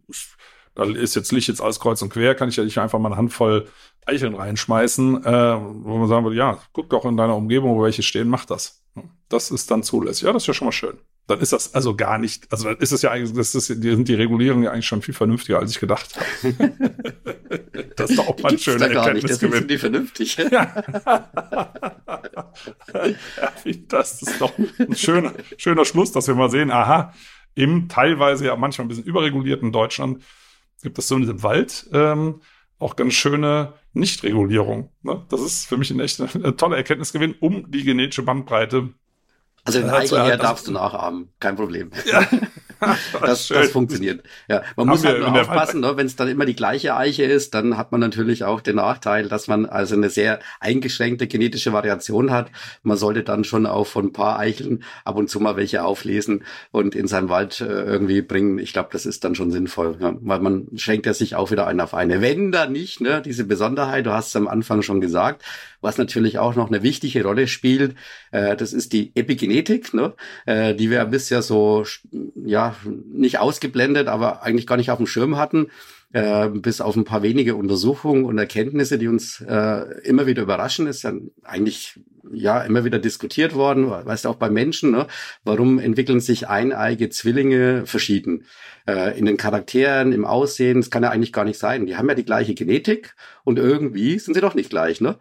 da liegt jetzt alles kreuz und quer, kann ich ja nicht einfach mal eine Handvoll Eicheln reinschmeißen, wo man sagen würde, ja, guck doch in deiner Umgebung, wo welche stehen, mach das. Das ist dann zulässig. Ja, das ist ja schon mal schön. dann ist das also gar nicht, also dann ist es ja eigentlich, sind die Regulierungen ja eigentlich schon viel vernünftiger, als ich gedacht habe. Das ist doch auch mal ein schöner Erkenntnisgewinn. Sind die vernünftig? Ja. Das ist doch ein schöner Schluss, dass wir mal sehen, aha, im teilweise ja manchmal ein bisschen überregulierten Deutschland gibt es so in diesem Wald auch ganz schöne Nichtregulierung. Ne? Das ist für mich eine tolle Erkenntnisgewinn, um die genetische Bandbreite. Also den Eichel darfst du nachahmen, kein Problem. Ja. Das funktioniert. Ja, man muss halt nur aufpassen, ne? Wenn es dann immer die gleiche Eiche ist, dann hat man natürlich auch den Nachteil, dass man also eine sehr eingeschränkte genetische Variation hat. Man sollte dann schon auch von ein paar Eicheln ab und zu mal welche auflesen und in seinem Wald irgendwie bringen. Ich glaube, das ist dann schon sinnvoll, ja? Weil man schenkt ja sich auch wieder ein auf eine. Wenn da nicht, ne, diese Besonderheit, du hast es am Anfang schon gesagt, was natürlich auch noch eine wichtige Rolle spielt, das ist die Epigenetik, ne, die wir bisher so, ja, nicht ausgeblendet, aber eigentlich gar nicht auf dem Schirm hatten, bis auf ein paar wenige Untersuchungen und Erkenntnisse, die uns immer wieder überraschen, ist ja eigentlich immer wieder diskutiert worden, weißt du, auch bei Menschen, ne? Warum entwickeln sich eineige Zwillinge verschieden? In den Charakteren, im Aussehen, das kann ja eigentlich gar nicht sein. Die haben ja die gleiche Genetik und irgendwie sind sie doch nicht gleich, ne?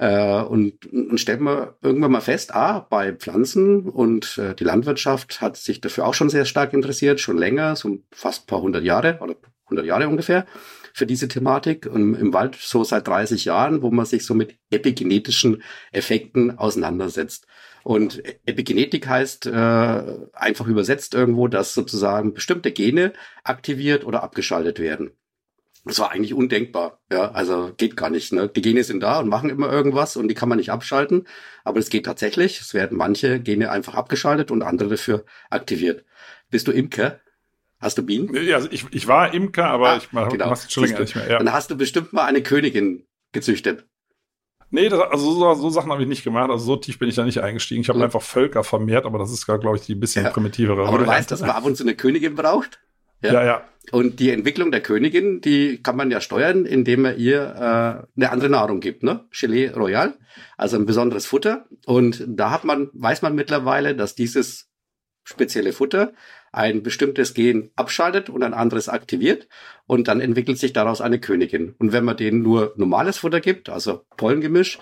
Und stellen wir irgendwann mal fest, bei Pflanzen und die Landwirtschaft hat sich dafür auch schon sehr stark interessiert, schon länger, so fast ein paar 100 Jahre oder 100 Jahre ungefähr für diese Thematik und im Wald so seit 30 Jahren, wo man sich so mit epigenetischen Effekten auseinandersetzt. Und Epigenetik heißt einfach übersetzt irgendwo, dass sozusagen bestimmte Gene aktiviert oder abgeschaltet werden. Das war eigentlich undenkbar, ja, also geht gar nicht, ne? Die Gene sind da und machen immer irgendwas und die kann man nicht abschalten, aber es geht tatsächlich. Es werden manche Gene einfach abgeschaltet und andere dafür aktiviert. Bist du Imker? Hast du Bienen? Ja, also ich war Imker, aber ich mach's schon länger nicht mehr. Ja. Dann hast du bestimmt mal eine Königin gezüchtet. Nee, so Sachen habe ich nicht gemacht. Also so tief bin ich da nicht eingestiegen. Ich habe einfach Völker vermehrt, aber das ist, glaube ich, die bisschen primitivere. Aber du weißt, dass man ab und zu eine Königin braucht? Ja. Und die Entwicklung der Königin, die kann man ja steuern, indem man ihr eine andere Nahrung gibt, ne? Gelée Royale, also ein besonderes Futter. Und da weiß man mittlerweile, dass dieses spezielle Futter ein bestimmtes Gen abschaltet und ein anderes aktiviert und dann entwickelt sich daraus eine Königin. Und wenn man denen nur normales Futter gibt, also Pollengemisch,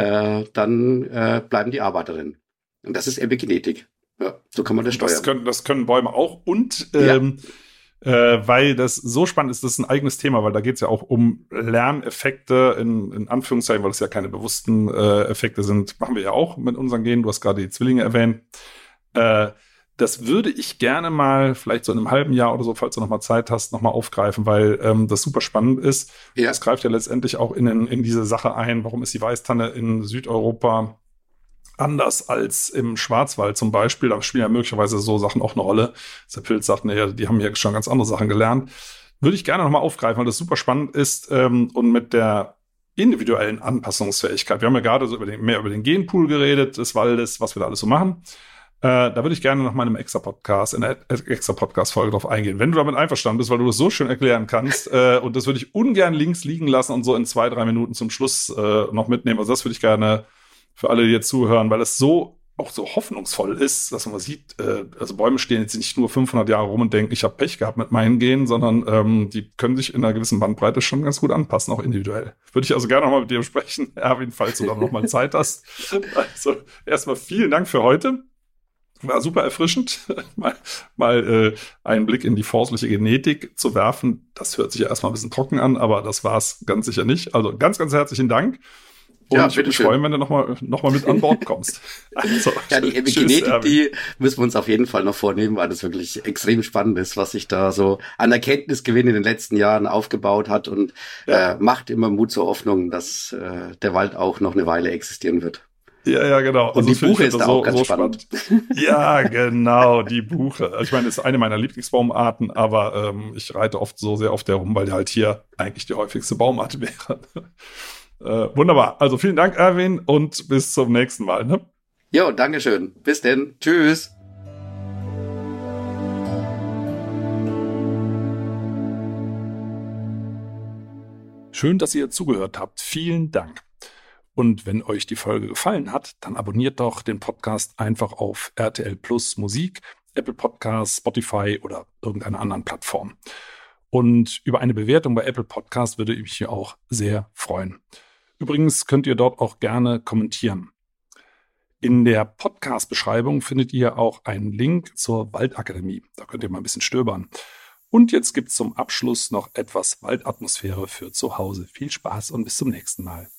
dann bleiben die Arbeiterinnen. Und das ist Epigenetik. Ja, so kann man das steuern. Das können Bäume auch und weil das so spannend ist, das ist ein eigenes Thema, weil da geht es ja auch um Lerneffekte in Anführungszeichen, weil es ja keine bewussten Effekte sind, machen wir ja auch mit unseren Genen. Du hast gerade die Zwillinge erwähnt. Das würde ich gerne mal, vielleicht so in einem halben Jahr oder so, falls du noch mal Zeit hast, noch mal aufgreifen, weil das super spannend ist. Ja. Das greift ja letztendlich auch in diese Sache ein. Warum ist die Weißtanne in Südeuropa anders als im Schwarzwald zum Beispiel? Da spielen ja möglicherweise so Sachen auch eine Rolle. Der Pilz sagt, die haben ja schon ganz andere Sachen gelernt. Würde ich gerne noch mal aufgreifen, weil das super spannend ist und mit der individuellen Anpassungsfähigkeit. Wir haben ja gerade so mehr über den Genpool geredet des Waldes, was wir da alles so machen. Da würde ich gerne noch mal in einer extra Podcast-Folge drauf eingehen. Wenn du damit einverstanden bist, weil du das so schön erklären kannst, und das würde ich ungern links liegen lassen und so in 2-3 Minuten zum Schluss noch mitnehmen. Also das würde ich gerne für alle, die jetzt zuhören, weil es so auch so hoffnungsvoll ist, dass man sieht, also Bäume stehen jetzt nicht nur 500 Jahre rum und denken, ich habe Pech gehabt mit meinen Genen, sondern die können sich in einer gewissen Bandbreite schon ganz gut anpassen, auch individuell. Würde ich also gerne noch mal mit dir besprechen, Erwin, falls du dann noch mal Zeit hast. Also erstmal vielen Dank für heute. War super erfrischend, mal einen Blick in die forstliche Genetik zu werfen. Das hört sich ja erstmal ein bisschen trocken an, aber das war es ganz sicher nicht. Also ganz, ganz herzlichen Dank. Und ich würde mich freuen, wenn du noch mal mit an Bord kommst. Also, ja, die Epigenetik, die müssen wir uns auf jeden Fall noch vornehmen, weil das wirklich extrem spannend ist, was sich da so an Erkenntnisgewinn in den letzten Jahren aufgebaut hat und macht immer Mut zur Hoffnung, dass der Wald auch noch eine Weile existieren wird. Ja, genau. Und also die Buche ist auch ganz spannend. Ja, genau, die Buche. Ich meine, das ist eine meiner Lieblingsbaumarten, aber ich reite oft so sehr oft herum, weil die halt hier eigentlich die häufigste Baumart wäre. Wunderbar. Also vielen Dank, Erwin, und bis zum nächsten Mal. Ne? Jo, dankeschön. Bis denn. Tschüss. Schön, dass ihr zugehört habt. Vielen Dank. Und wenn euch die Folge gefallen hat, dann abonniert doch den Podcast einfach auf RTL Plus Musik Apple Podcasts, Spotify oder irgendeiner anderen Plattform. Und über eine Bewertung bei Apple Podcasts würde ich mich hier auch sehr freuen. Übrigens könnt ihr dort auch gerne kommentieren. In der Podcast-Beschreibung findet ihr auch einen Link zur Waldakademie. Da könnt ihr mal ein bisschen stöbern. Und jetzt gibt's zum Abschluss noch etwas Waldatmosphäre für zu Hause. Viel Spaß und bis zum nächsten Mal.